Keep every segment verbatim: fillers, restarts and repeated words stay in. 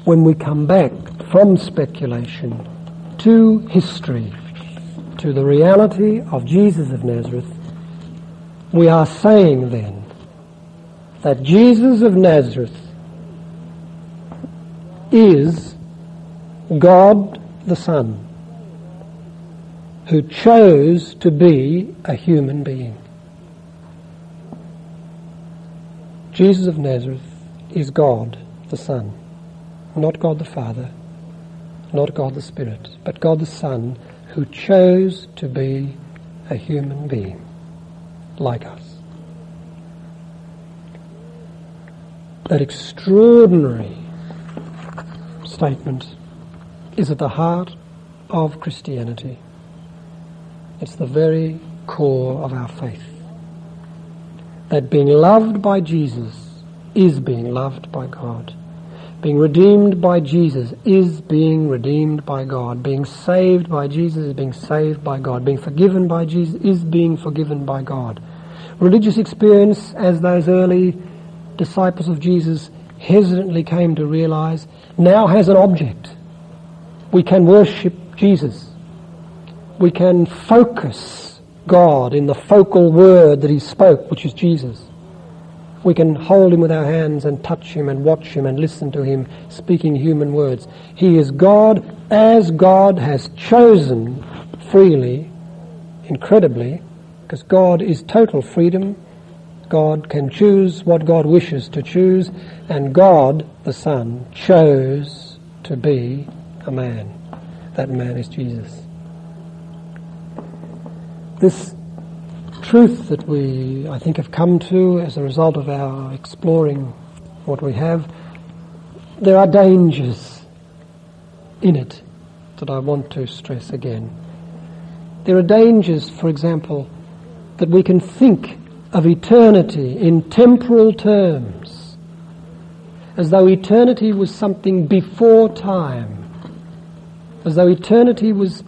when we come back from speculation to history, to the reality of Jesus of Nazareth, we are saying then that Jesus of Nazareth is God the Son, who chose to be a human being. Jesus of Nazareth is God the Son, not God the Father, not God the Spirit, but God the Son, who chose to be a human being like us. That extraordinary statement is at the heart of Christianity. It's the very core of our faith. That being loved by Jesus is being loved by God. Being redeemed by Jesus is being redeemed by God. Being saved by Jesus is being saved by God. Being forgiven by Jesus is being forgiven by God. Religious experience, as those early disciples of Jesus hesitantly came to realize, now has an object. We can worship Jesus. We can focus God in the focal word that he spoke, which is Jesus. We can hold him with our hands and touch him and watch him and listen to him speaking human words. He is God as God has chosen freely, incredibly, because God is total freedom. God can choose what God wishes to choose, and God, the Son, chose to be a man. That man is Jesus. This truth that we, I think, have come to as a result of our exploring what we have, there are dangers in it that I want to stress again. There are dangers, for example, that we can think of eternity in temporal terms, as though eternity was something before time, as though eternity was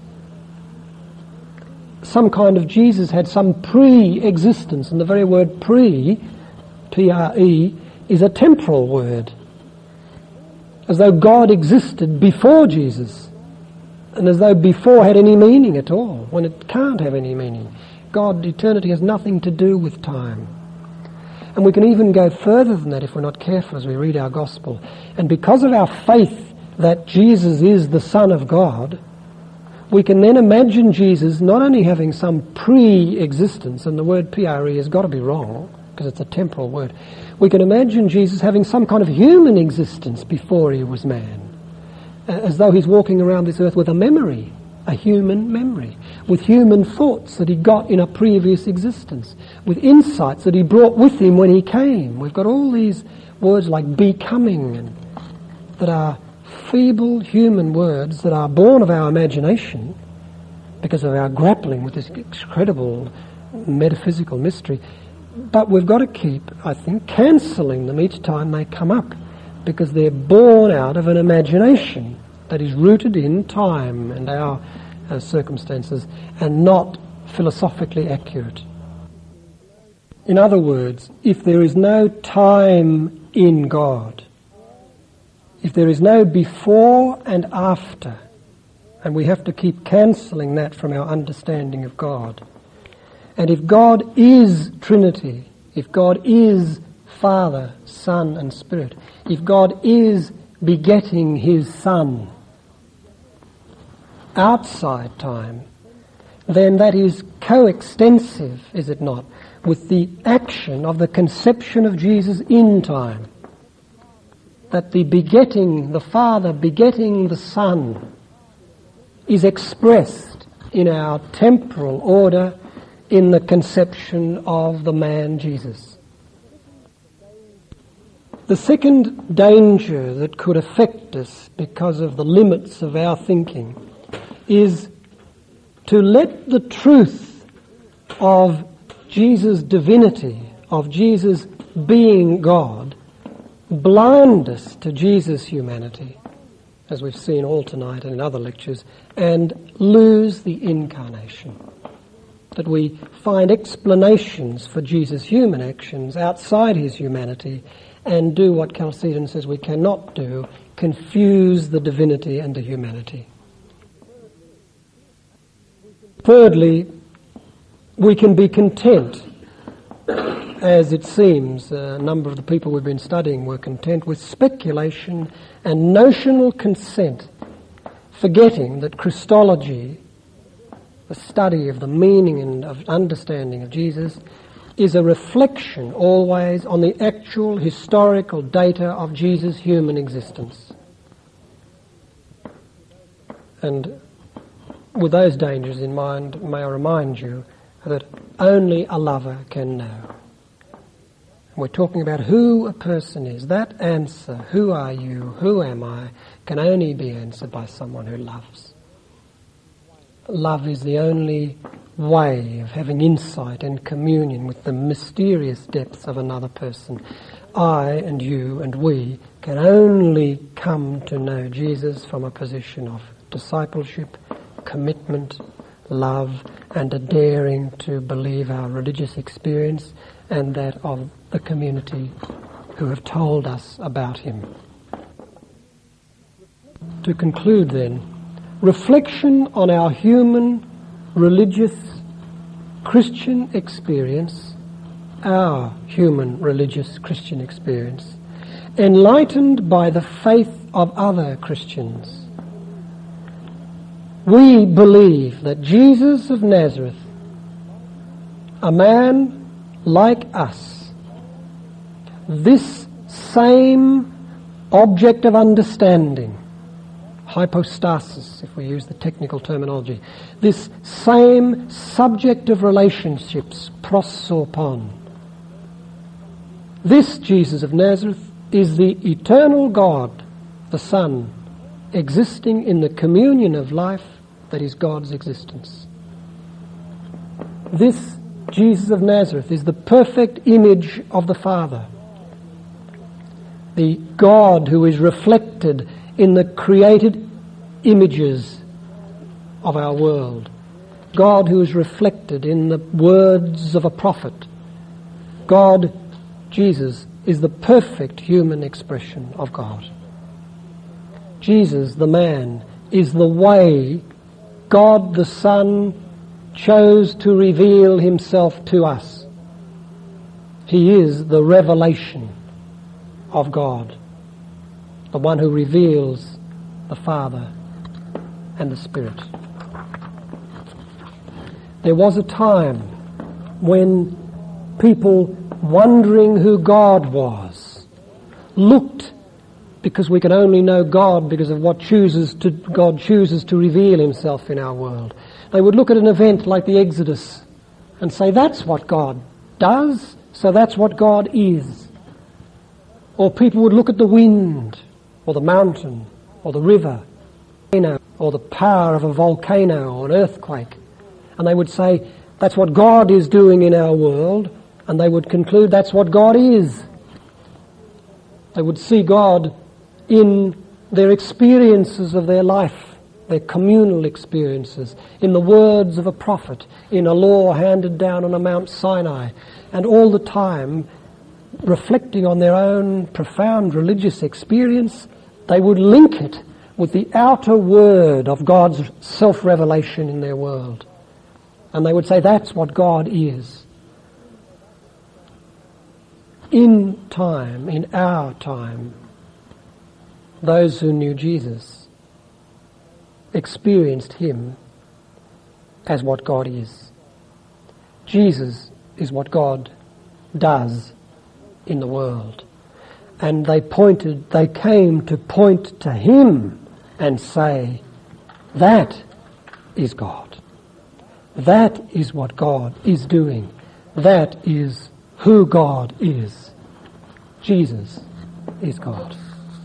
some kind of Jesus had some pre-existence, and the very word pre, P R E, is a temporal word. As though God existed before Jesus, and as though before had any meaning at all, when it can't have any meaning. God, eternity has nothing to do with time. And we can even go further than that if we're not careful as we read our gospel. And because of our faith that Jesus is the Son of God, we can then imagine Jesus not only having some pre-existence, and the word P R E has got to be wrong, because it's a temporal word. We can imagine Jesus having some kind of human existence before he was man, as though he's walking around this earth with a memory, a human memory, with human thoughts that he got in a previous existence, with insights that he brought with him when he came. We've got all these words like becoming, and that are feeble human words that are born of our imagination because of our grappling with this incredible metaphysical mystery. But we've got to keep, I think, cancelling them each time they come up, because they're born out of an imagination that is rooted in time and our, our circumstances, and not philosophically accurate. In other words, if there is no time in God, if there is no before and after, and we have to keep cancelling that from our understanding of God, and if God is Trinity, if God is Father, Son and Spirit, if God is begetting his Son outside time, then that is coextensive, is it not, with the action of the conception of Jesus in time. That the begetting, the Father begetting the Son, is expressed in our temporal order in the conception of the man Jesus. The second danger that could affect us because of the limits of our thinking is to let the truth of Jesus' divinity, of Jesus being God, blind us to Jesus' humanity, as we've seen all tonight and in other lectures, and lose the incarnation. That we find explanations for Jesus' human actions outside his humanity, and do what Chalcedon says we cannot do, confuse the divinity and the humanity. Thirdly, we can be content, as it seems a number of the people we've been studying were content, with speculation and notional consent, forgetting that Christology, the study of the meaning and of understanding of Jesus, is a reflection always on the actual historical data of Jesus' human existence. And with those dangers in mind, may I remind you that only a lover can know. We're talking about who a person is. That answer, who are you, who am I, can only be answered by someone who loves. Love is the only way of having insight and communion with the mysterious depths of another person. I and you and we can only come to know Jesus from a position of discipleship, commitment, love, and a daring to believe our religious experience and that of the community who have told us about him. To conclude then, reflection on our human, religious, Christian experience, our human, religious, Christian experience, enlightened by the faith of other Christians. We believe that Jesus of Nazareth, a man like us, this same object of understanding, hypostasis, if we use the technical terminology, this same subject of relationships, prosopon. This Jesus of Nazareth is the eternal God, the Son, existing in the communion of life that is God's existence. This Jesus of Nazareth is the perfect image of the Father, the God who is reflected in the created images of our world, God who is reflected in the words of a prophet. God, Jesus, is the perfect human expression of God. Jesus, the man, is the way God the Son chose to reveal himself to us. He is the revelation of God, the one who reveals the Father and the Spirit. There was a time when people, wondering who God was, looked, because we can only know God because of what chooses to, God chooses to reveal himself in our world. They would look at an event like the Exodus and say, that's what God does, so that's what God is. Or people would look at the wind, or the mountain, or the river, or the power of a volcano or an earthquake, and they would say, that's what God is doing in our world, and they would conclude that's what God is. They would see God in their experiences of their life, their communal experiences, in the words of a prophet, in a law handed down on a Mount Sinai, and all the time, reflecting on their own profound religious experience, they would link it with the outer word of God's self-revelation in their world. And they would say, that's what God is. In time, in our time, those who knew Jesus experienced him as what God is. Jesus is what God does in the world. And they pointed, they came to point to him and say, that is God. That is what God is doing. That is who God is. Jesus is God.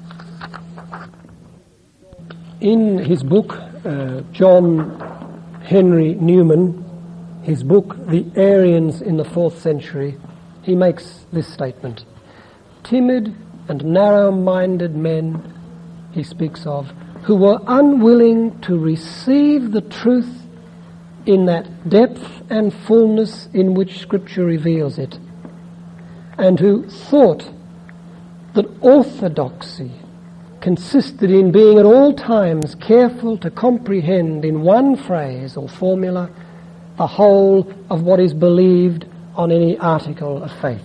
In his book, uh, John Henry Newman, his book, The Arians in the Fourth Century, he makes this statement. Timid and narrow-minded men, he speaks of, who were unwilling to receive the truth in that depth and fullness in which Scripture reveals it, and who thought that orthodoxy consisted in being at all times careful to comprehend in one phrase or formula the whole of what is believed on any article of faith.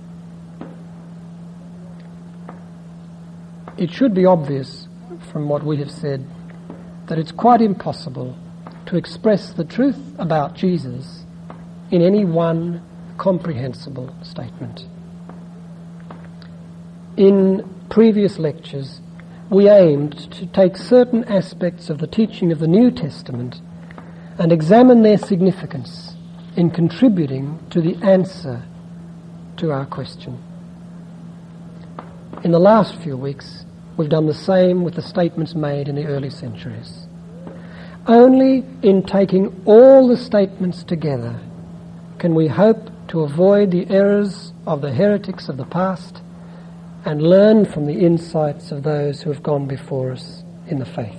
It should be obvious from what we have said that it's quite impossible to express the truth about Jesus in any one comprehensible statement. In previous lectures, we aimed to take certain aspects of the teaching of the New Testament and examine their significance in contributing to the answer to our question. In the last few weeks, we've done the same with the statements made in the early centuries. Only in taking all the statements together can we hope to avoid the errors of the heretics of the past and learn from the insights of those who have gone before us in the faith.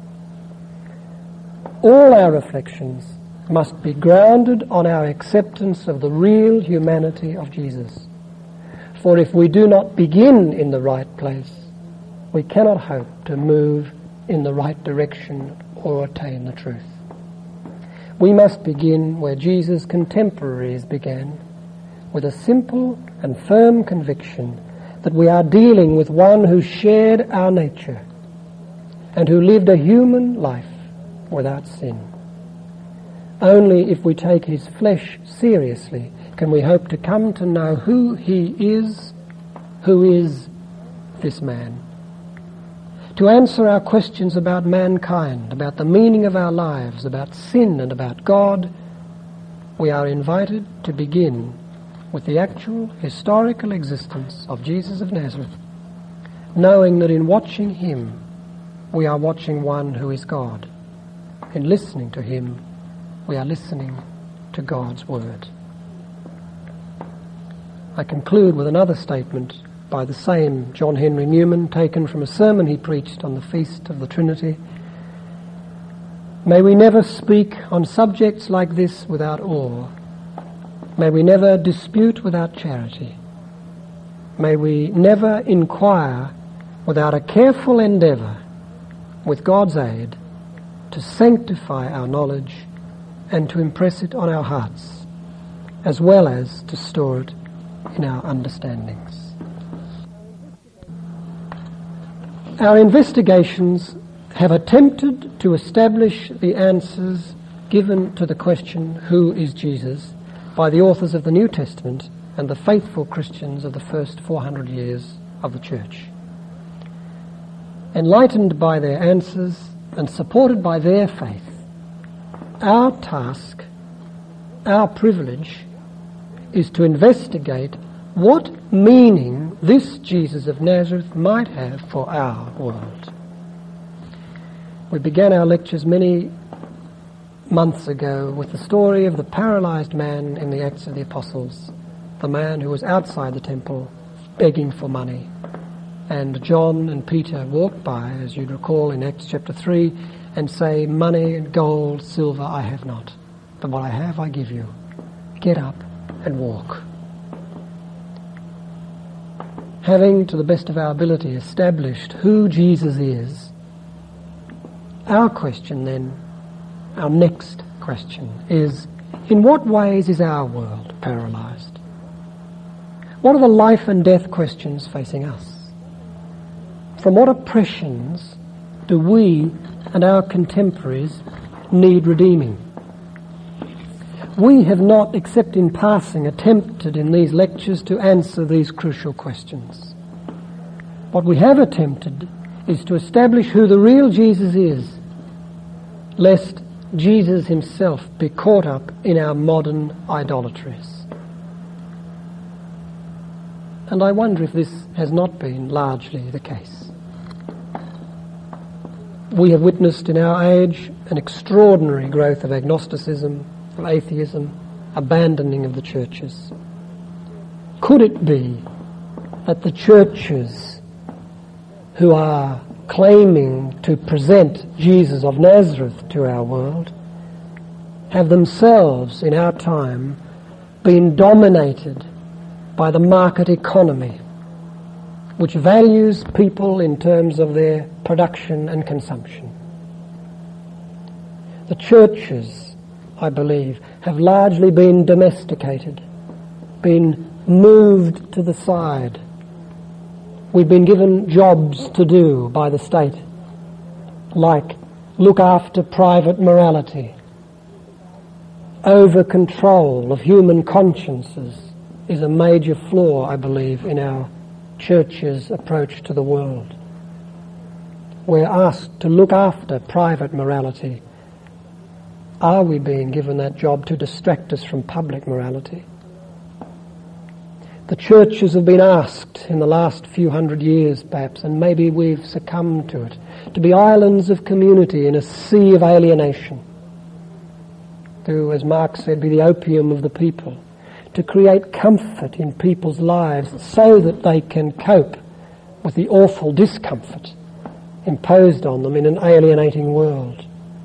All our reflections must be grounded on our acceptance of the real humanity of Jesus. For if we do not begin in the right place, we cannot hope to move in the right direction or attain the truth. We must begin where Jesus' contemporaries began, with a simple and firm conviction that we are dealing with one who shared our nature and who lived a human life without sin. Only if we take his flesh seriously can we hope to come to know who he is, who is this man. To answer our questions about mankind, about the meaning of our lives, about sin and about God, we are invited to begin with the actual historical existence of Jesus of Nazareth, knowing that in watching him, we are watching one who is God. In listening to him, we are listening to God's word. I conclude with another statement by the same John Henry Newman, taken from a sermon he preached on the Feast of the Trinity. May we never speak on subjects like this without awe. May we never dispute without charity. May we never inquire without a careful endeavour, with God's aid, to sanctify our knowledge and to impress it on our hearts, as well as to store it in our understandings. Our investigations have attempted to establish the answers given to the question, who is Jesus, by the authors of the New Testament and the faithful Christians of the first four hundred years of the Church. Enlightened by their answers and supported by their faith, our task, our privilege, is to investigate what meaning this Jesus of Nazareth might have for our world. We began our lectures many months ago with the story of the paralyzed man in the Acts of the Apostles, the man who was outside the temple begging for money. And John and Peter walked by, as you'd recall in Acts chapter three, and say, money and gold, silver I have not, but what I have I give you. Get up and walk. Having, to the best of our ability, established who Jesus is, our question then, our next question is, in what ways is our world paralyzed? What are the life and death questions facing us? From what oppressions do we and our contemporaries need redeeming? We have not, except in passing, attempted in these lectures to answer these crucial questions. What we have attempted is to establish who the real Jesus is, lest Jesus himself be caught up in our modern idolatries. And I wonder if this has not been largely the case. We have witnessed in our age an extraordinary growth of agnosticism, of atheism, abandoning of the churches. Could it be that the churches who are claiming to present Jesus of Nazareth to our world have themselves in our time been dominated by the market economy, which values people in terms of their production and consumption. The churches, I believe, have largely been domesticated, been moved to the side. We've been given jobs to do by the state, like look after private morality. Over control of human consciences is a major flaw, I believe, in our church's approach to the world. We're asked to look after private morality. Are we being given that job to distract us from public morality? The churches have been asked in the last few hundred years, perhaps, and maybe we've succumbed to it, to be islands of community in a sea of alienation, to, as Mark said, be the opium of the people, to create comfort in people's lives so that they can cope with the awful discomfort imposed on them in an alienating world.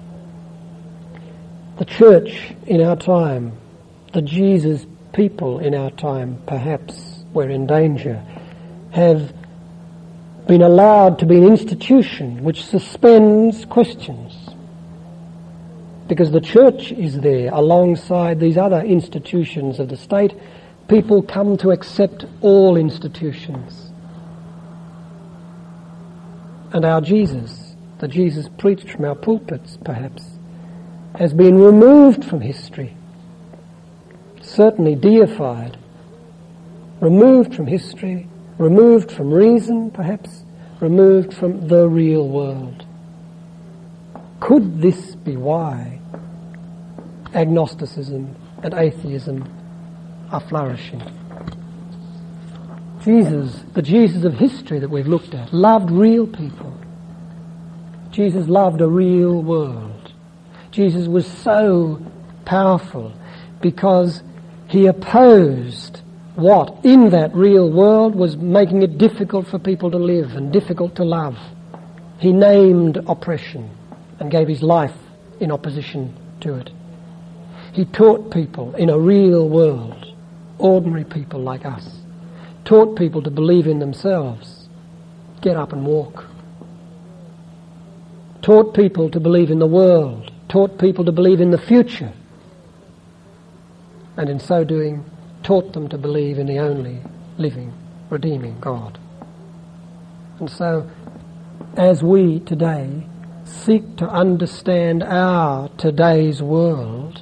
The church in our time, the Jesus people in our time, perhaps we're in danger, have been allowed to be an institution which suspends questions. Because the church is there alongside these other institutions of the state, people come to accept all institutions. And our Jesus, the Jesus preached from our pulpits perhaps, has been removed from history, certainly deified, removed from history, removed from reason perhaps, removed from the real world. Could this be why agnosticism and atheism are flourishing? Jesus, the Jesus of history that we've looked at, loved real people. Jesus loved a real world. Jesus was so powerful because he opposed what in that real world was making it difficult for people to live and difficult to love. He named oppression and gave his life in opposition to it. He taught people in a real world, ordinary people like us, taught people to believe in themselves, get up and walk. Taught people to believe in the world, taught people to believe in the future, and in so doing taught them to believe in the only living, redeeming God. And so, as we today seek to understand our today's world,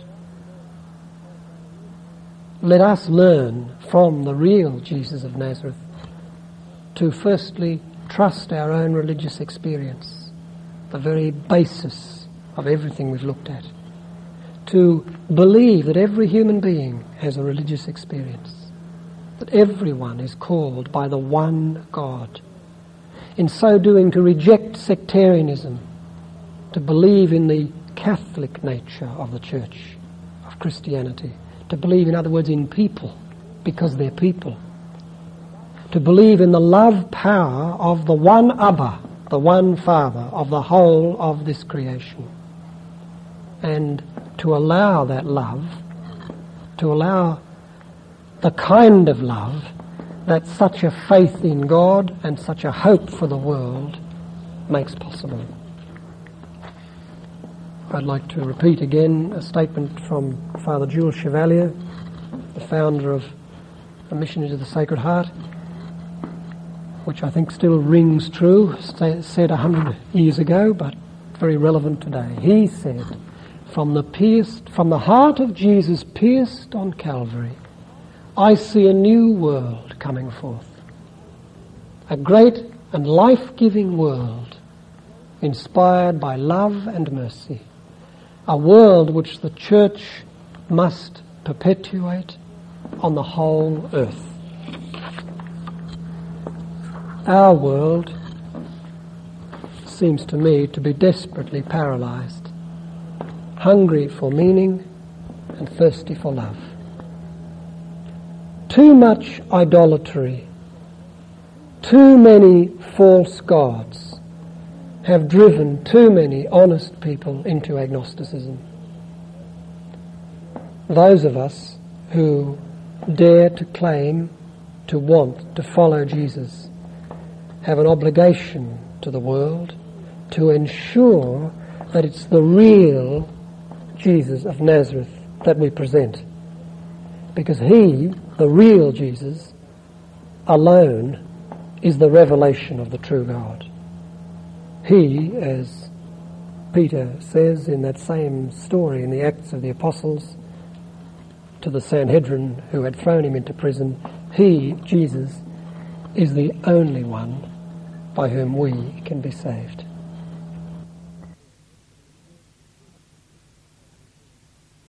let us learn from the real Jesus of Nazareth to firstly trust our own religious experience, the very basis of everything we've looked at, to believe that every human being has a religious experience, that everyone is called by the one God. In so doing, to reject sectarianism, to believe in the Catholic nature of the Church, of Christianity, to believe, in other words, in people, because they're people, to believe in the love power of the one Abba, the one Father of the whole of this creation, and to allow that love, to allow the kind of love that such a faith in God and such a hope for the world makes possible. I'd like to repeat again a statement from Father Jules Chevalier, the founder of the Missionaries of the Sacred Heart, which I think still rings true, said a hundred years ago, but very relevant today. He said, From the pierced, from the heart of Jesus pierced on Calvary, I see a new world coming forth. A great and life-giving world, inspired by love and mercy. A world which the Church must perpetuate on the whole earth. Our world seems to me to be desperately paralyzed, hungry for meaning and thirsty for love. Too much idolatry, too many false gods have driven too many honest people into agnosticism. Those of us who dare to claim to want to follow Jesus have an obligation to the world to ensure that it's the real Jesus of Nazareth that we present. Because he, the real Jesus, alone is the revelation of the true God. He, as Peter says in that same story in the Acts of the Apostles to the Sanhedrin who had thrown him into prison, he, Jesus, is the only one by whom we can be saved.